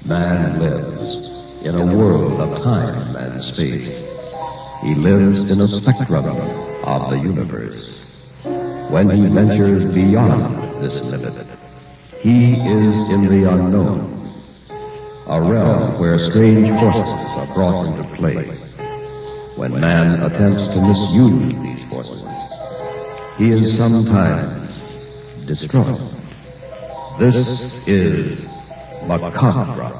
Man lives in a world of time and space. He lives in a spectrum of the universe. When he ventures beyond this limit, he is in the unknown, a realm where strange forces are brought into play. When man attempts to misuse these forces, he is sometimes destroyed. This is Macabre.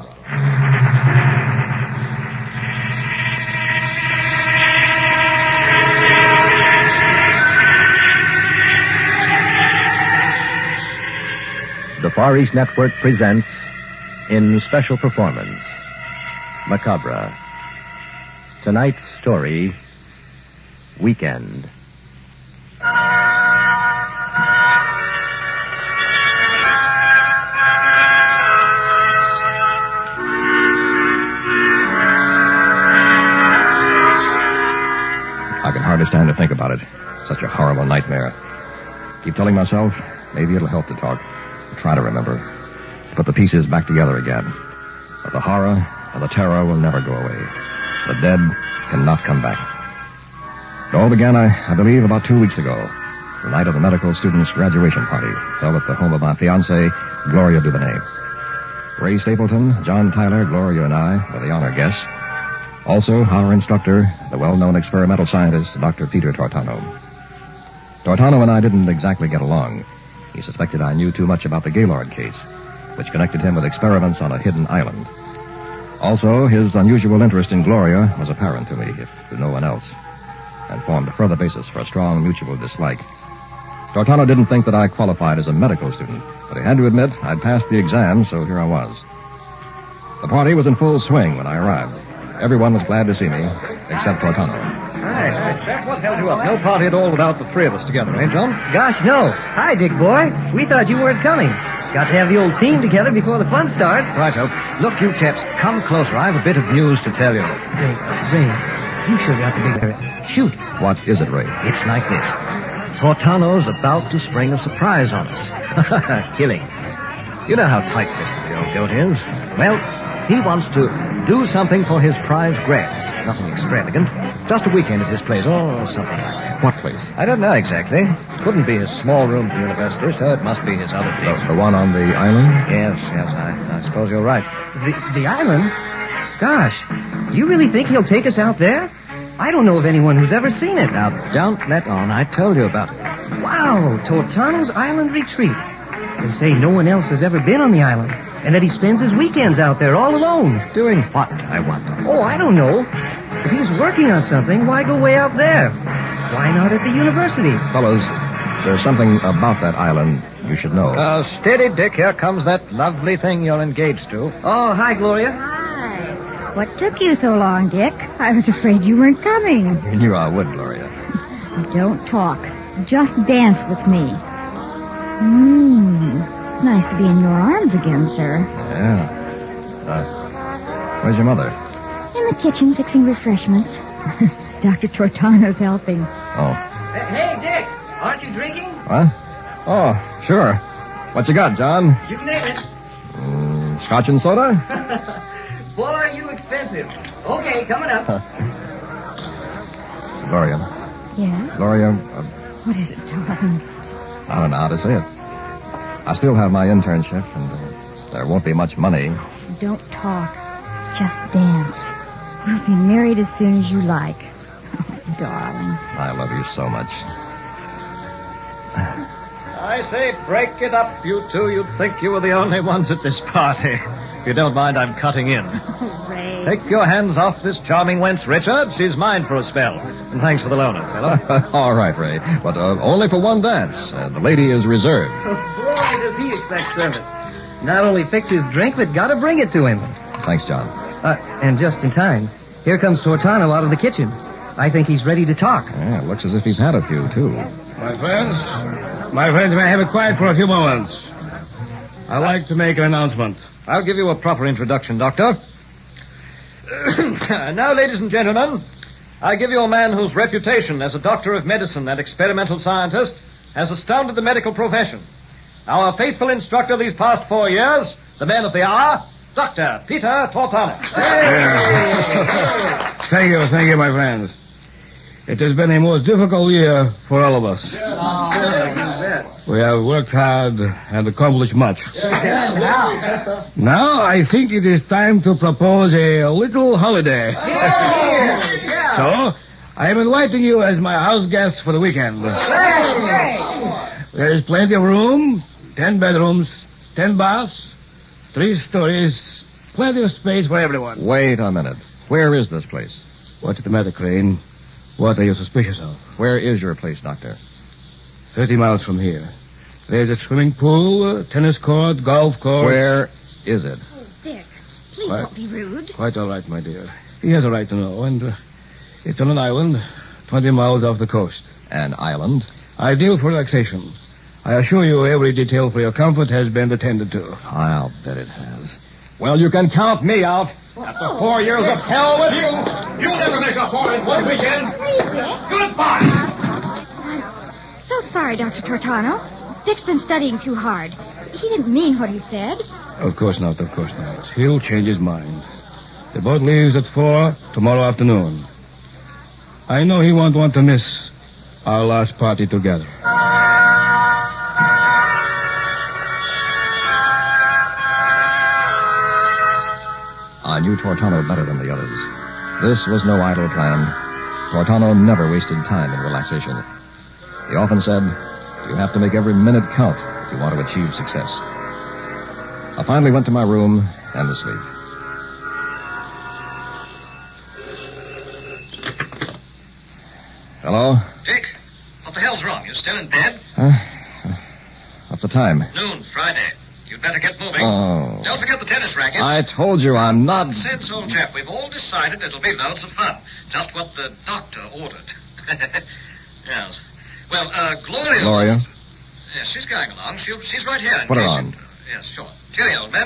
The Far East Network presents, in special performance, Macabre. Tonight's story, Weekend. I can hardly stand to think about it. Such a horrible nightmare. Keep telling myself, maybe it'll help to talk. Try to remember. To put the pieces back together again. But the horror and the terror will never go away. The dead cannot come back. It all began, I believe, about 2 weeks ago. The night of the medical students' graduation party. Held at the home of my fiancée, Gloria Duvernay. Ray Stapleton, John Tyler, Gloria, and I were the honor guests. Also, our instructor, the well-known experimental scientist, Dr. Peter Tortano. Tortano and I didn't exactly get along. He suspected I knew too much about the Gaylord case, which connected him with experiments on a hidden island. Also, his unusual interest in Gloria was apparent to me, if to no one else, and formed a further basis for a strong mutual dislike. Tortano didn't think that I qualified as a medical student, but he had to admit I'd passed the exam, so here I was. The party was in full swing when I arrived. Everyone was glad to see me, except Tortano. Hi, Jack, what held you up? No party at all without the three of us together, eh, John? Gosh, no. Hi, Dick boy. We thought you weren't coming. Got to have the old team together before the fun starts. Righto. Look, you chaps, come closer. I have a bit of news to tell you. Say, Ray, you sure got the big... Shoot. What is it, Ray? It's like this. Tortano's about to spring a surprise on us. Killing. You know how tight-fisted the old goat is. Well, he wants to do something for his prize grabs. Nothing extravagant. Just a weekend at his place, or something like that. What place? I don't know exactly. Couldn't be his small room at the university, so it must be his other deal. The one on the island? Yes, I suppose you're right. The island? Gosh, you really think he'll take us out there? I don't know of anyone who's ever seen it. Now, don't let on. I told you about it. Wow, Tortano's Island Retreat. They say no one else has ever been on the island, and that he spends his weekends out there all alone. Doing what, I wonder? Oh, I don't know. If he's working on something, why go way out there? Why not at the university? Fellas, there's something about that island you should know. Steady, Dick. Here comes that lovely thing you're engaged to. Oh, hi, Gloria. Hi. What took you so long, Dick? I was afraid you weren't coming. You knew I would, Gloria. Don't talk. Just dance with me. It's nice to be in your arms again, sir. Yeah. Where's your mother? In the kitchen, fixing refreshments. Dr. Tortano's helping. Oh. Hey, Dick, aren't you drinking? What? Oh, sure. What you got, John? You can name it. Scotch and soda? Boy, are you expensive. Okay, coming up. Gloria. Yeah? Gloria, What is it, darling? I don't know how to say it. I still have my internship, and there won't be much money. Don't talk. Just dance. We'll be married as soon as you like. Oh, darling. I love you so much. I say, break it up, you two. You'd think you were the only ones at this party. If you don't mind, I'm cutting in. Ray. Take your hands off this charming wench, Richard. She's mine for a spell. And thanks for the loan, fellow. All right, Ray. But only for one dance. The lady is reserved. Boy, does he expect service. Not only fix his drink, but gotta bring it to him. Thanks, John. And just in time. Here comes Tortano out of the kitchen. I think he's ready to talk. Yeah, looks as if he's had a few, too. My friends, may I have it quiet for a few moments? I'd like to make an announcement. I'll give you a proper introduction, Doctor. Now, ladies and gentlemen, I give you a man whose reputation as a doctor of medicine and experimental scientist has astounded the medical profession. Our faithful instructor these past 4 years, the man of the hour, Dr. Peter Tortano. Thank you, my friends. It has been a most difficult year for all of us. We have worked hard and accomplished much. Now I think it is time to propose a little holiday. So, I am inviting you as my house guests for the weekend. There is plenty of room, 10 bedrooms, 10 baths, 3 stories, plenty of space for everyone. Wait a minute. Where is this place? What's the matter, Crane? What are you suspicious of? Where is your place, Doctor? 30 miles from here. There's a swimming pool, tennis court, golf course. Where is it? Oh, Dick, please don't be rude. Quite all right, my dear. He has a right to know, and it's on an island 20 miles off the coast. An island? Ideal for relaxation. I assure you every detail for your comfort has been attended to. I'll bet it has. Well, you can count me out. After 4 years of hell with you, you'll never make a foreign one weekend. Please, Dick. Goodbye. I'm so sorry, Dr. Tortano. Dick's been studying too hard. He didn't mean what he said. Of course not. He'll change his mind. The boat leaves at 4 tomorrow afternoon. I know he won't want to miss our last party together. I knew Tortano better than the others. This was no idle plan. Tortano never wasted time in relaxation. He often said, you have to make every minute count if you want to achieve success. I finally went to my room and to sleep. Hello? Dick, what the hell's wrong? You still in bed? What's the time? Noon, Friday. You'd better get moving. Oh. Don't forget the tennis rackets. I told you I'm not... Nonsense, old chap. We've all decided it'll be loads of fun. Just what the doctor ordered. Yes. Well, Gloria... Gloria? Yes, she's going along. She's right here. Put her on. Yes, sure. Cheerio, old man.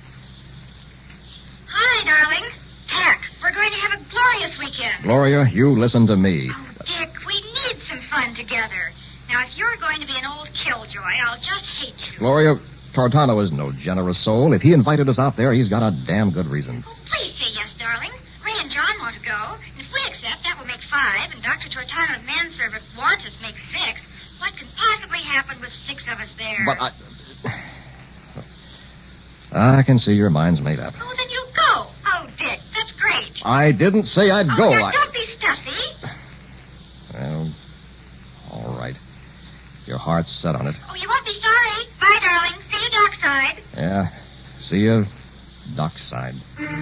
Hi, darling. Pack, we're going to have a glorious weekend. Gloria, you listen to me. Oh, Dick, we need some fun together. Now, if you're going to be an old killjoy, I'll just hate you. Gloria, Tortano is no generous soul. If he invited us out there, he's got a damn good reason. Oh, please say yes, darling. Ray and John want to go. And if we accept, that will make 5. And Dr. Tortano's manservant Wantus makes 6. What can possibly happen with 6 of us there? But I can see your mind's made up. Oh, then you go. Oh, Dick, that's great. I didn't say I'd go. Now, don't be stuffy. Well, all right. Your heart's set on it. Oh, you won't be sorry. Bye, darling. See you dockside. Yeah. See you dockside.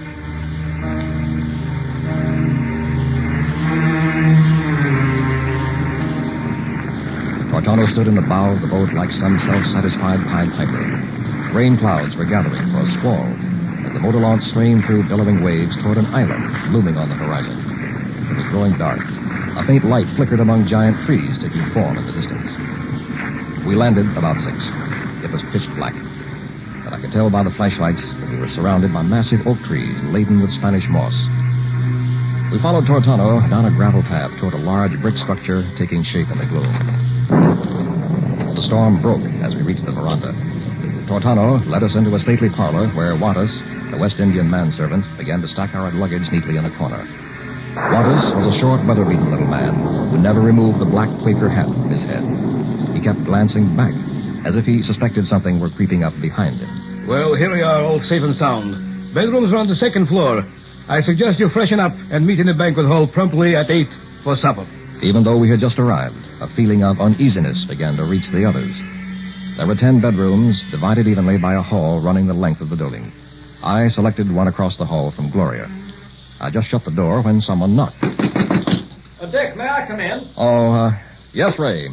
Tortano stood in the bow of the boat like some self-satisfied Pied Piper. Rain clouds were gathering for a squall as the motor launch streamed through billowing waves toward an island looming on the horizon. It was growing dark. A faint light flickered among giant trees, taking form in the distance. We landed about 6. It was pitch black, but I could tell by the flashlights that we were surrounded by massive oak trees laden with Spanish moss. We followed Tortano down a gravel path toward a large brick structure taking shape in the gloom. The storm broke as we reached the veranda. Tortano led us into a stately parlor where Wantus, the West Indian manservant, began to stack our luggage neatly in a corner. Wantus was a short, weather-beaten little man who never removed the black Quaker hat from his head. He kept glancing back, as if he suspected something were creeping up behind him. Well, here we are, all safe and sound. Bedrooms are on the 2nd floor. I suggest you freshen up and meet in the banquet hall promptly at 8 for supper. Even though we had just arrived, a feeling of uneasiness began to reach the others. There were 10 bedrooms, divided evenly by a hall running the length of the building. I selected one across the hall from Gloria. I just shut the door when someone knocked. Dick, may I come in? Yes, Ray.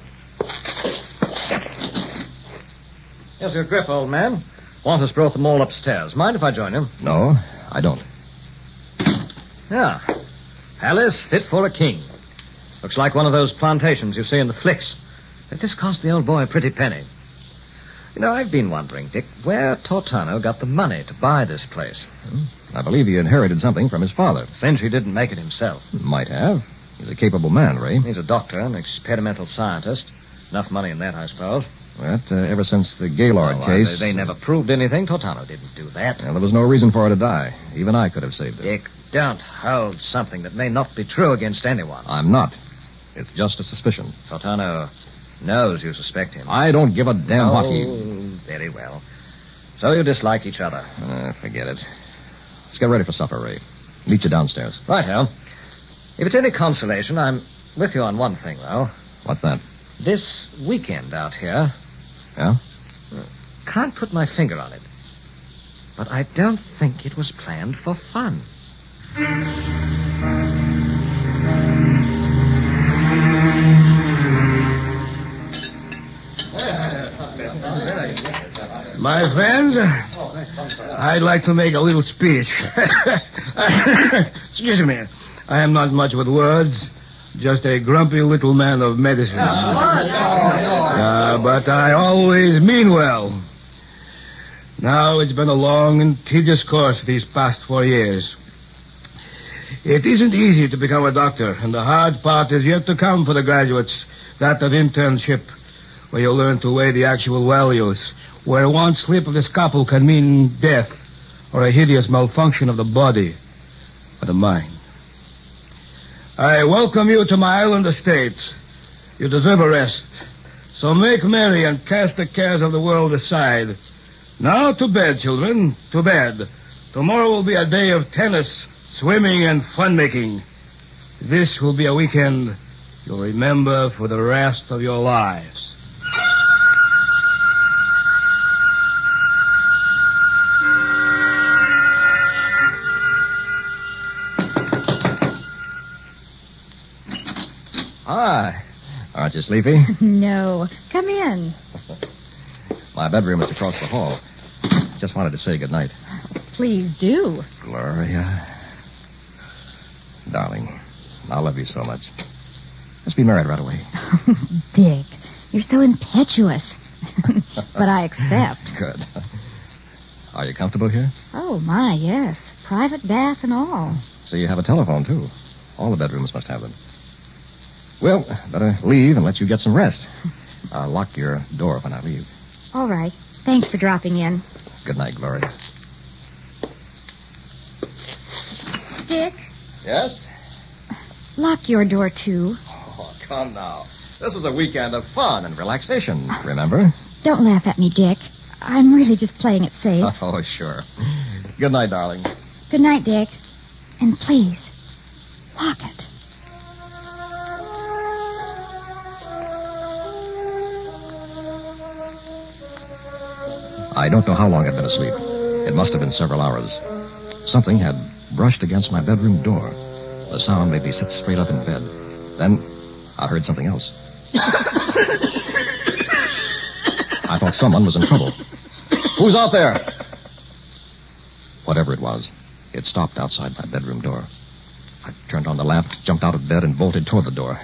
Here's your grip, old man. Wantus brought them all upstairs. Mind if I join him? No, I don't. Yeah. Palace fit for a king. Looks like one of those plantations you see in the flicks. But this cost the old boy a pretty penny. You know, I've been wondering, Dick, where Tortano got the money to buy this place. I believe he inherited something from his father. Since he didn't make it himself. Might have. He's a capable man, Ray. He's a doctor, an experimental scientist. Enough money in that, I suppose. That, ever since the Gaylord case... They never proved anything. Tortano didn't do that. Well, there was no reason for her to die. Even I could have saved her. Dick, don't hold something that may not be true against anyone. I'm not. It's just a suspicion. Tortano knows you suspect him. I don't give a damn what he... Very well. So you dislike each other. Forget it. Let's get ready for supper, Ray. Meet you downstairs. Right, Hal. If it's any consolation, I'm with you on one thing, though. What's that? This weekend out here... Yeah? Can't put my finger on it. But I don't think it was planned for fun. My friends, I'd like to make a little speech. Excuse me. I am not much with words. Just a grumpy little man of medicine. But I always mean well. Now, it's been a long and tedious course these past 4 years. It isn't easy to become a doctor, and the hard part is yet to come for the graduates, that of internship, where you learn to weigh the actual values, where one slip of the scalpel can mean death or a hideous malfunction of the body or the mind. I welcome you to my island estate. You deserve a rest. So make merry and cast the cares of the world aside. Now to bed, children, to bed. Tomorrow will be a day of tennis, swimming, and fun-making. This will be a weekend you'll remember for the rest of your lives. Hi. Aren't you sleepy? No. Come in. My bedroom is across the hall. Just wanted to say goodnight. Please do. Gloria. Darling, I love you so much. Let's be married right away. Dick, you're so impetuous. But I accept. Good. Are you comfortable here? Oh, my, yes. Private bath and all. So you have a telephone, too. All the bedrooms must have them. Well, better leave and let you get some rest. I'll lock your door when I leave. All right. Thanks for dropping in. Good night, Gloria. Dick, Yes? lock your door, too. Oh, come now. This is a weekend of fun and relaxation, remember? Don't laugh at me, Dick. I'm really just playing it safe. Oh, sure. Good night, darling. Good night, Dick. And please, lock it. I don't know how long I'd been asleep. It must have been several hours. Something had brushed against my bedroom door. The sound made me sit straight up in bed. Then I heard something else. I thought someone was in trouble. Who's out there? Whatever it was, it stopped outside my bedroom door. I turned on the lamp, jumped out of bed, and bolted toward the door.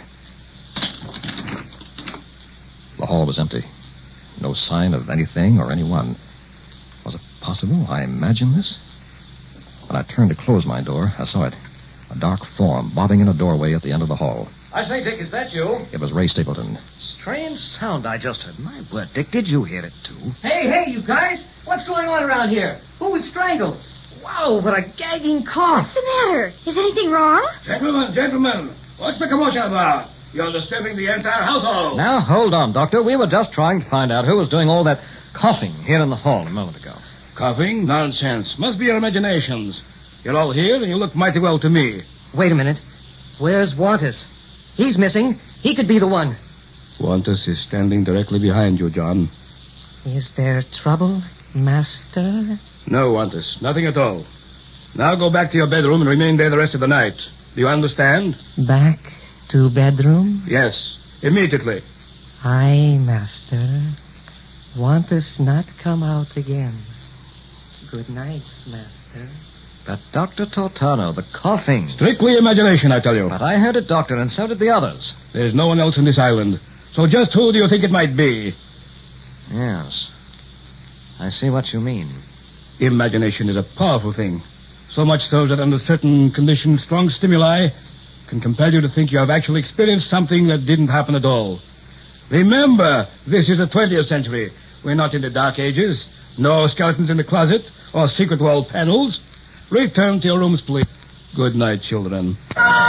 The hall was empty. No sign of anything or anyone. Was it possible I imagined this? When I turned to close my door, I saw it. A dark form bobbing in a doorway at the end of the hall. I say, Dick, is that you? It was Ray Stapleton. Strange sound I just heard. My word, Dick, did you hear it, too? Hey, you guys. What's going on around here? Who was strangled? Wow, what a gagging cough. What's the matter? Is anything wrong? Gentlemen, what's the commotion about? You're disturbing the entire household. Now, hold on, Doctor. We were just trying to find out who was doing all that coughing here in the hall a moment ago. Coughing? Nonsense. Must be your imaginations. You're all here, and you look mighty well to me. Wait a minute. Where's Wantus? He's missing. He could be the one. Wantus is standing directly behind you, John. Is there trouble, Master? No, Wantus. Nothing at all. Now go back to your bedroom and remain there the rest of the night. Do you understand? Back to bedroom? Yes. Immediately. Aye, Master. Wantus not come out again. Good night, Master. But Dr. Tortano, the coughing. Strictly imagination, I tell you. But I heard it, Doctor, and so did the others. There's no one else on this island. So just who do you think it might be? Yes. I see what you mean. Imagination is a powerful thing. So much so that under certain conditions, strong stimuli can compel you to think you have actually experienced something that didn't happen at all. Remember, this is the 20th century. We're not in the Dark Ages. No skeletons in the closet or secret wall panels. Return to your rooms, please. Good night, children.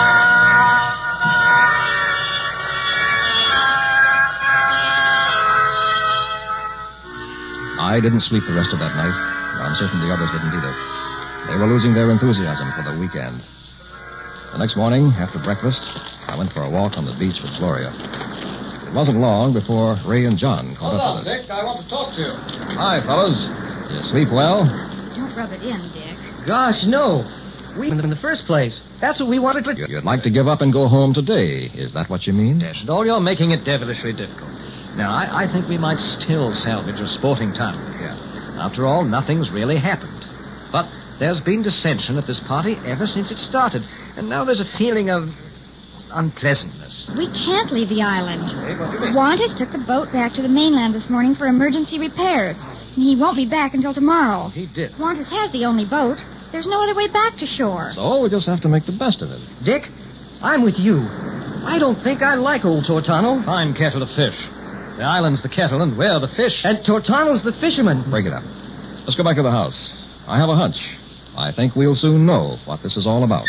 I didn't sleep the rest of that night. I'm certain the others didn't either. They were losing their enthusiasm for the weekend. The next morning, after breakfast, I went for a walk on the beach with Gloria. It wasn't long before Ray and John caught up with us. Dick. I want to talk to you. Hi, fellas. You sleep well? Don't rub it in, Dick. Gosh, no. We in the first place. That's what we wanted to... You'd like to give up and go home today. Is that what you mean? Yes, and all you're making it devilishly difficult. Now, I think we might still salvage a sporting time here. After all, nothing's really happened. But there's been dissension at this party ever since it started. And now there's a feeling of unpleasantness. We can't leave the island. Wantus took the boat back to the mainland this morning for emergency repairs. And he won't be back until tomorrow. He did. Wantus has the only boat. There's no other way back to shore. So we just have to make the best of it. Dick, I'm with you. I don't think I like old Tortano. Fine kettle of fish. The island's the kettle, and we're the fish. And Tortano's the fisherman. Break it up. Let's go back to the house. I have a hunch. I think we'll soon know what this is all about.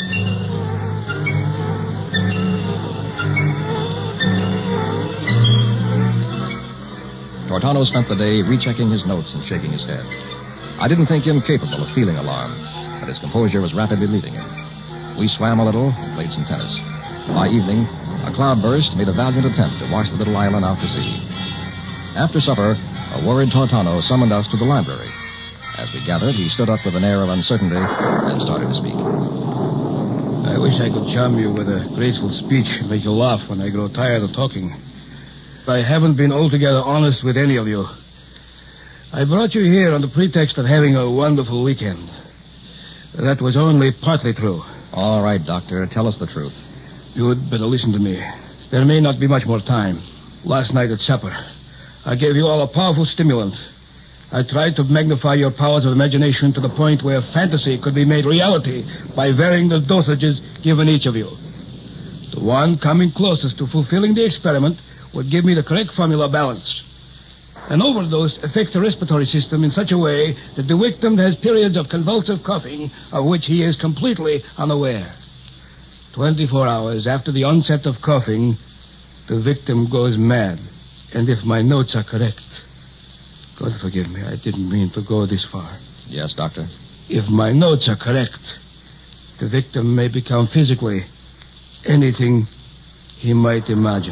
Tortano spent the day rechecking his notes and shaking his head. I didn't think him capable of feeling alarm, but his composure was rapidly leaving him. We swam a little and played some tennis. By evening, a cloudburst made a valiant attempt to wash the little island out to sea. After supper, a worried Tortano summoned us to the library. As we gathered, he stood up with an air of uncertainty and started to speak. I wish I could charm you with a graceful speech and make you laugh when I grow tired of talking. I haven't been altogether honest with any of you. I brought you here on the pretext of having a wonderful weekend. That was only partly true. All right, Doctor, tell us the truth. You'd better listen to me. There may not be much more time. Last night at supper, I gave you all a powerful stimulant. I tried to magnify your powers of imagination to the point where fantasy could be made reality by varying the dosages given each of you. The one coming closest to fulfilling the experiment would give me the correct formula balance. An overdose affects the respiratory system in such a way that the victim has periods of convulsive coughing of which he is completely unaware. 24 hours after the onset of coughing, the victim goes mad. And if my notes are correct... God forgive me, I didn't mean to go this far. Yes, Doctor? If my notes are correct, the victim may become physically anything he might imagine.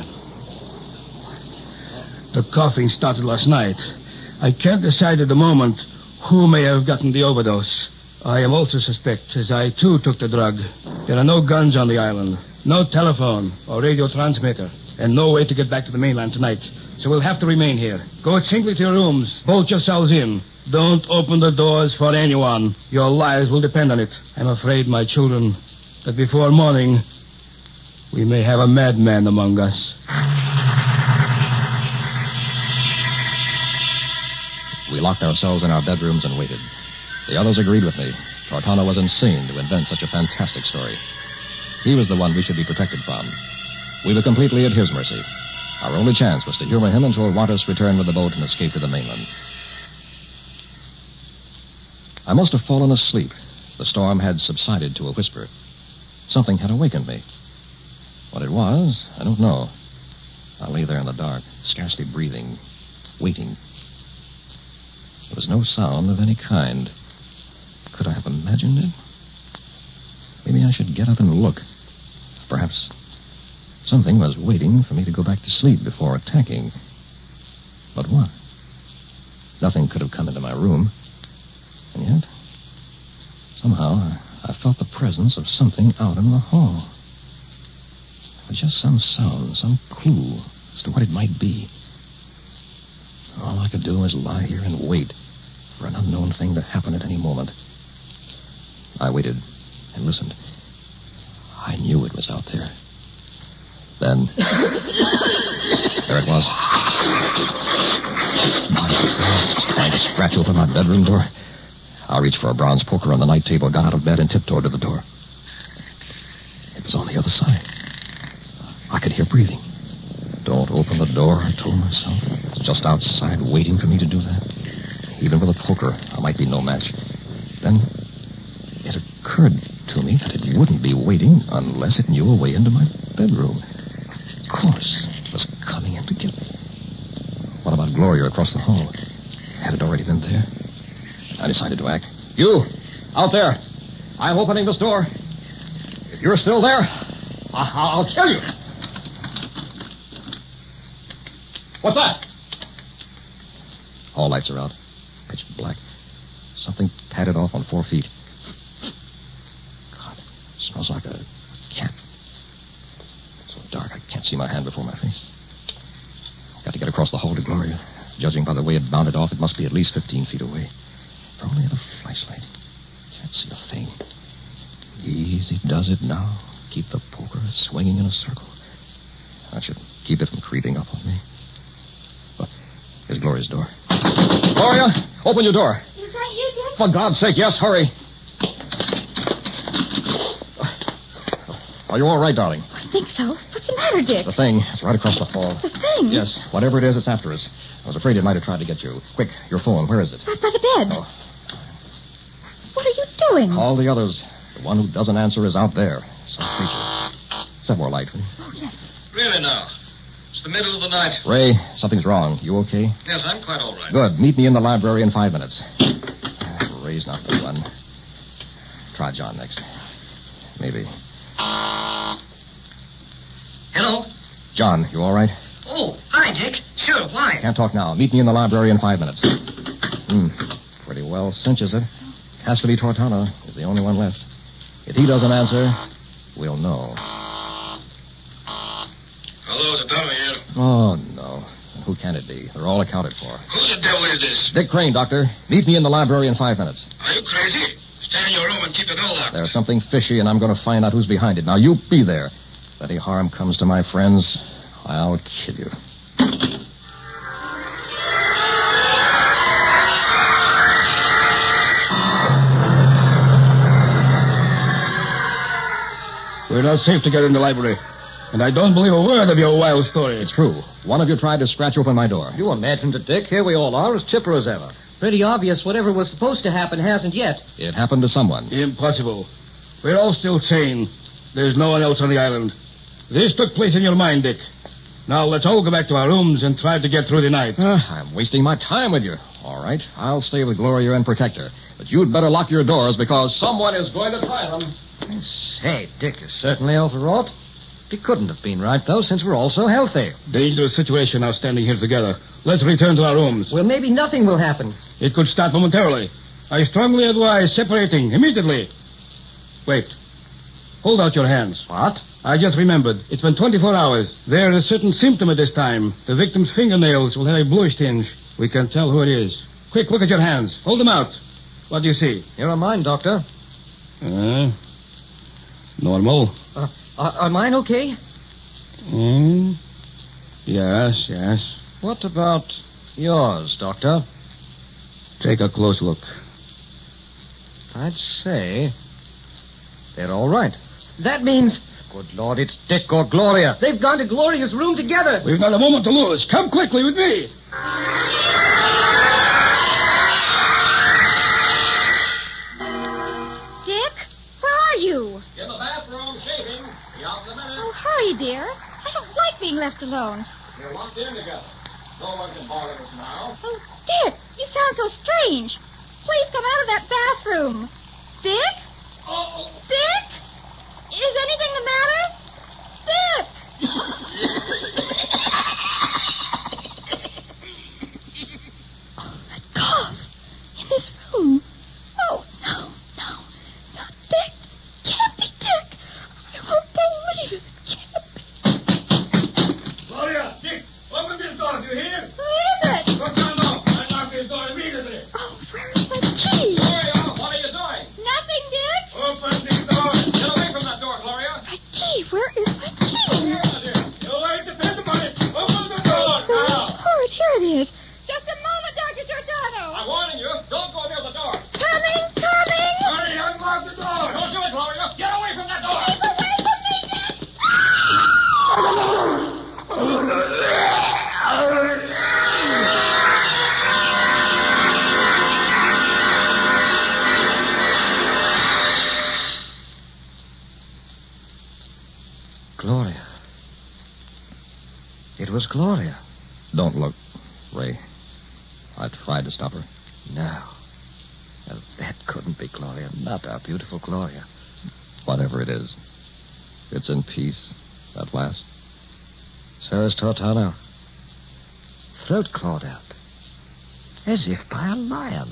The coughing started last night. I can't decide at the moment who may have gotten the overdose. I am also suspect, as I too took the drug. There are no guns on the island, no telephone or radio transmitter, and no way to get back to the mainland tonight. So we'll have to remain here. Go singly to your rooms. Bolt yourselves in. Don't open the doors for anyone. Your lives will depend on it. I'm afraid, my children, that before morning, we may have a madman among us. We locked ourselves in our bedrooms and waited. The others agreed with me. Tortano was insane to invent such a fantastic story. He was the one we should be protected from. We were completely at his mercy. Our only chance was to humor him until Wantus returned with the boat and escape to the mainland. I must have fallen asleep. The storm had subsided to a whisper. Something had awakened me. What it was, I don't know. I lay there in the dark, scarcely breathing, waiting. There was no sound of any kind. Could I have imagined it? Maybe I should get up and look. Perhaps something was waiting for me to go back to sleep before attacking. But what? Nothing could have come into my room. And yet, somehow, I felt the presence of something out in the hall. There was just some sound, some clue as to what it might be. All I could do was lie here and wait for an unknown thing to happen at any moment. I waited and listened. I knew it was out there. Then, there it was. My God, it was trying to scratch open my bedroom door. I reached for a bronze poker on the night table, got out of bed, and tiptoed to the door. It was on the other side. I could hear breathing. Don't open the door, I told myself. It's just outside waiting for me to do that. Even with a poker, I might be no match. Then it occurred to me that it wouldn't be waiting unless it knew a way into my bedroom. Of course, it was coming in to get me. What about Gloria across the hall? Had it already been there? I decided to act. You, out there. I'm opening this door. If you're still there, I'll kill you. What's that? All lights are out. Pitch black. Something padded off on 4 feet. God, it smells like a cat. It's so dark I can't see my hand before my face. I've got to get across the hall to Gloria. Judging by the way it bounded off, it must be at least 15 feet away. If only I had a flashlight. Can't see a thing. Easy does it now. Keep the poker swinging in a circle. That should keep it from creeping up on me. But here's Gloria's door. Gloria, open your door. Is that you, Dick? For God's sake, yes, hurry. Are you all right, darling? I think so. What's the matter, Dick? The thing. It's right across the hall. The thing? Yes, whatever it is, it's after us. I was afraid it might have tried to get you. Quick, your phone. Where is it? Right by the bed. Oh. What are you doing? Call the others. The one who doesn't answer is out there. Some creature. Set more light, will you? Oh, yes. Really now? It's the middle of the night. Ray, something's wrong. You okay? Yes, I'm quite all right. Good. Meet me in the library in 5 minutes. Ray's not the one. Try John next. Maybe. Hello? John, you all right? Oh, hi, Dick. Sure, why? Can't talk now. Meet me in the library in 5 minutes. Pretty well cinches it. Has to be Tortano. He's the only one left. If he doesn't answer, we'll know. Hello, Tortano here. Oh, no. Who can it be? They're all accounted for. Who the devil is this? Dick Crane, Doctor. Meet me in the library in 5 minutes. Are you crazy? Stay in your room and keep the door locked. There's something fishy, and I'm going to find out who's behind it. Now, you be there. If any harm comes to my friends, I'll kill you. We're not safe to get in the library. And I don't believe a word of your wild story. It's true. One of you tried to scratch open my door. You imagined it, Dick. Here we all are, as chipper as ever. Pretty obvious whatever was supposed to happen hasn't yet. It happened to someone. Impossible. We're all still sane. There's no one else on the island. This took place in your mind, Dick. Now let's all go back to our rooms and try to get through the night. I'm wasting my time with you. All right, I'll stay with Gloria and protect her. But you'd better lock your doors because someone is going to try them. Say, Dick is certainly overwrought. He couldn't have been right, though, since we're all so healthy. Dangerous situation now standing here together. Let's return to our rooms. Well, maybe nothing will happen. It could start momentarily. I strongly advise separating immediately. Wait. Hold out your hands. What? I just remembered. It's been 24 hours. There is a certain symptom at this time. The victim's fingernails will have a bluish tinge. We can tell who it is. Quick, look at your hands. Hold them out. What do you see? Here are mine, Doctor. Normal. Are mine okay? Yes. What about yours, Doctor? Take a close look. I'd say they're all right. That means Good Lord, it's Dick or Gloria. they've gone to Gloria's room together. We've not a moment to lose. Come quickly with me. Dick, where are you? In the bathroom, shaving. Be out in a minute. Oh, hurry, dear. I don't like being left alone. You're locked in together. No one can bother us now. Oh, Dick, you sound so strange. Please come out of that bathroom. Dick? Oh. Dick? Is anything the matter? Dick! Oh, that cough. In this room. Oh, no. Not Dick. Can't be Dick. I won't believe it. Can't be. Gloria, Dick, open this door. Do you hear? Who is it? Tortano, unlock this door immediately. Oh, where's my key? Gloria, what are you doing? Nothing, Dick. Open this door. Get away from that door, Gloria. My key. Where is my key? It was Gloria. Don't look, Ray. I tried to stop her. No. Well, that couldn't be Gloria. Not our beautiful Gloria. Whatever it is, it's in peace at last. So is Tortano. Throat clawed out. As if by a lion.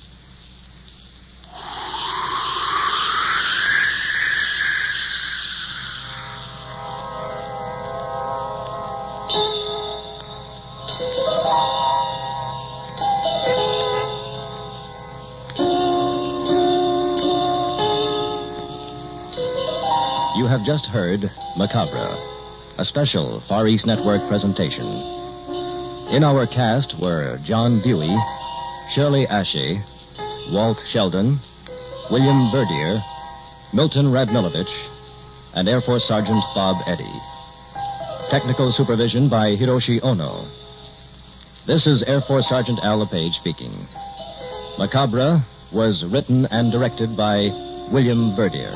You have just heard Macabre, a special Far East Network presentation. In our cast were John Dewey, Shirley Ashe, Walt Sheldon, William Verdier, Milton Radmilovich, and Air Force Sergeant Bob Eddy. Technical supervision by Hiroshi Ono. This is Air Force Sergeant Al LePage speaking. Macabre was written and directed by William Verdier.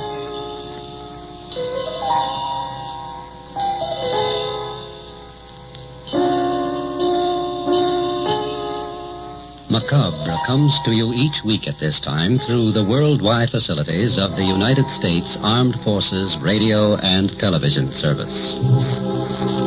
Macabre comes to you each week at this time through the worldwide facilities of the United States Armed Forces Radio and Television Service.